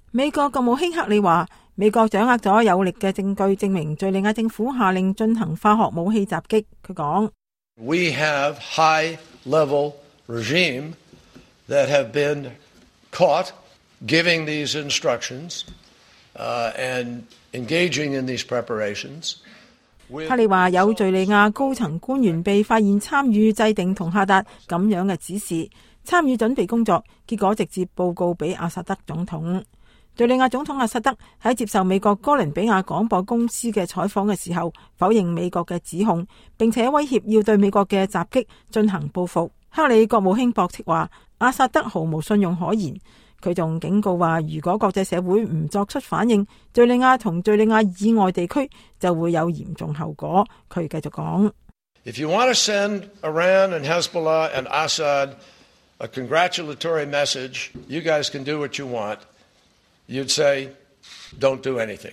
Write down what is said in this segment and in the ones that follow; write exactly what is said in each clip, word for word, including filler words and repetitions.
美國國務卿克里話，美國掌握咗有力嘅證據，證明敘利亞政府下令進行化學武器襲擊。佢講 ：We have high-level regime that have been caught giving these instructions, uh, and engaging in these preparations. 克里話有敘利亞高層官員被發現參與制定同下達咁樣嘅指示，參與準備工作，結果直接報告俾阿薩德總統。敘利亞總統阿薩德喺接受美國哥倫比亞廣播公司嘅採訪嘅時候，否認美國嘅指控，並且威脅要對美國嘅襲擊進行報復。克里國務卿駁斥話，阿薩德毫無信用可言。佢仲警告話，如果國際社會唔作出反應，敘利亞同敘利亞以外地區就會有嚴重後果。佢繼續講 ：If you want to send Iran and Hezbollah and Assad a congratulatory message, you guys can do what you want. You'd say, don't do anything.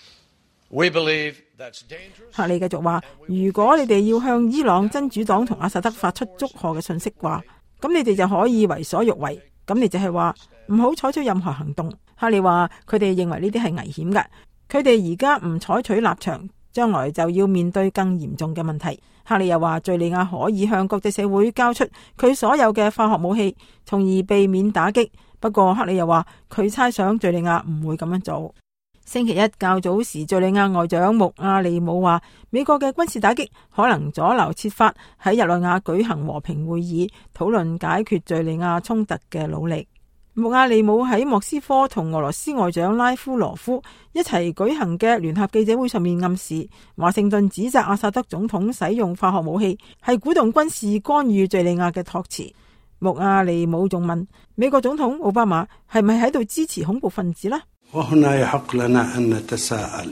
We believe that's dangerous. 克里繼續話，如果你哋要向伊朗真主黨同阿薩德發出祝賀嘅信息話，咁你哋就可以為所欲為。咁你就係話唔好採取任何行動。克里話佢哋認為呢啲係危險嘅，佢哋而家唔採取立場，將來就要面對更嚴重嘅問題。克里又話，敘利亞可以向國際社會交出佢所有嘅化學武器，從而避免打擊。不過克里又話佢猜想敘利亞唔會咁樣做。星期一較早時，敘利亞外長穆阿利姆話，美國嘅軍事打擊可能阻撓設法喺日內瓦舉行和平會議，討論解決敘利亞衝突嘅努力。穆阿利姆喺莫斯科同俄羅斯外長拉夫羅夫一齊舉行嘅聯合記者會上面暗示，華盛頓指責阿薩德總統使用化學武器係鼓動軍事干預敘利亞嘅託詞。穆阿利姆仲問美國總統奧巴馬係咪喺度支持恐怖分子呢？ وهنا يحق لنا أن نتساءل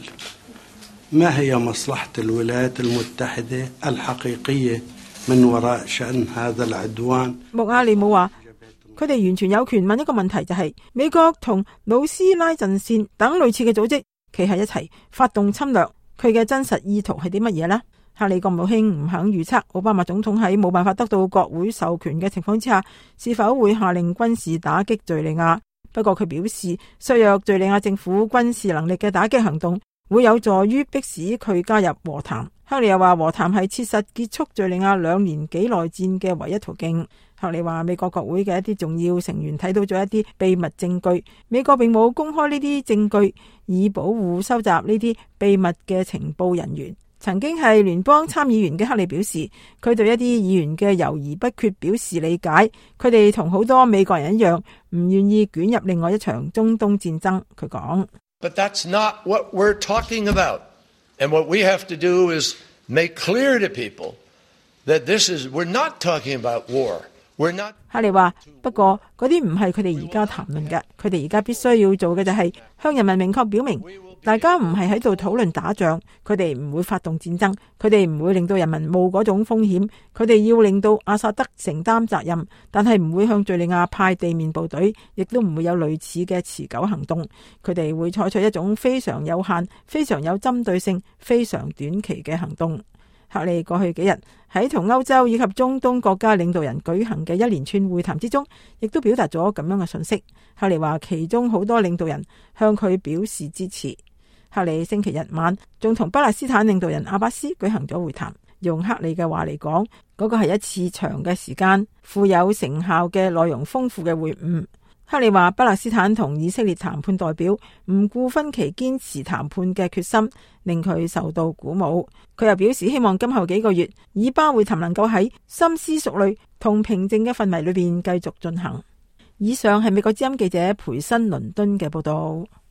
ما هي مصلحة الولايات المتحدة الحقيقية من وراء شأن هذا العدوان。 穆阿利姆話，佢哋完全有權問一個問題，就係、是、美國同魯斯拉陣線等類似嘅組織企喺一齊發動侵略，佢嘅真實意圖係啲乜嘢呢？克里國務卿唔肯預測奧巴馬總統喺冇辦法得到國會授權嘅情況之下，是否會下令軍事打擊敘利亞。不過佢表示，削弱敘利亞政府軍事能力嘅打擊行動會有助於迫使佢加入和談。克里又話，和談係切實結束敘利亞兩年幾內戰嘅唯一途徑。克里話，美國國會嘅一啲重要成員睇到咗一啲秘密證據，美國並冇公開呢啲證據，以保護收集呢啲秘密嘅情報人員。曾經係聯邦參議員嘅克里表示，佢對一啲議員嘅猶豫不決表示理解，佢哋同好多美國人一樣，唔願意捲入另外一場中東戰爭。佢講 But that's not what we're talking about. And what we have to do is make clear to people that this is, we're not talking about war. We're not. 克里話，不過嗰啲唔係佢哋而家談論嘅，佢哋而家必須要做嘅就係向人民明確表明，大家唔係喺度討論打仗，佢哋唔會發動戰爭，佢哋唔會令到人民冒嗰種風險，佢哋要令到阿薩德承擔責任，但係唔會向敘利亞派地面部隊，亦都唔會有類似嘅持久行動，佢哋會採取一種非常有限、非常有針對性、非常短期嘅行動。克里過去幾日喺同歐洲以及中東國家領導人舉行嘅一連串會談之中，亦都表達咗咁樣嘅信息。克里話，其中好多領導人向佢表示支持。克里星期日晚仲同巴勒斯坦領導人阿巴斯舉行咗會談，用克里嘅話嚟講，嗰個係一次長嘅時間、富有成效嘅內容豐富嘅會晤。克里話，巴勒斯坦同以色列談判代表唔顧分歧堅持談判嘅決心，令佢受到鼓舞。佢又表示希望今後幾個月以巴會談能夠喺深思熟慮同平靜嘅氛圍裏邊繼續進行。以上係美國之音記者培新倫敦嘅報道。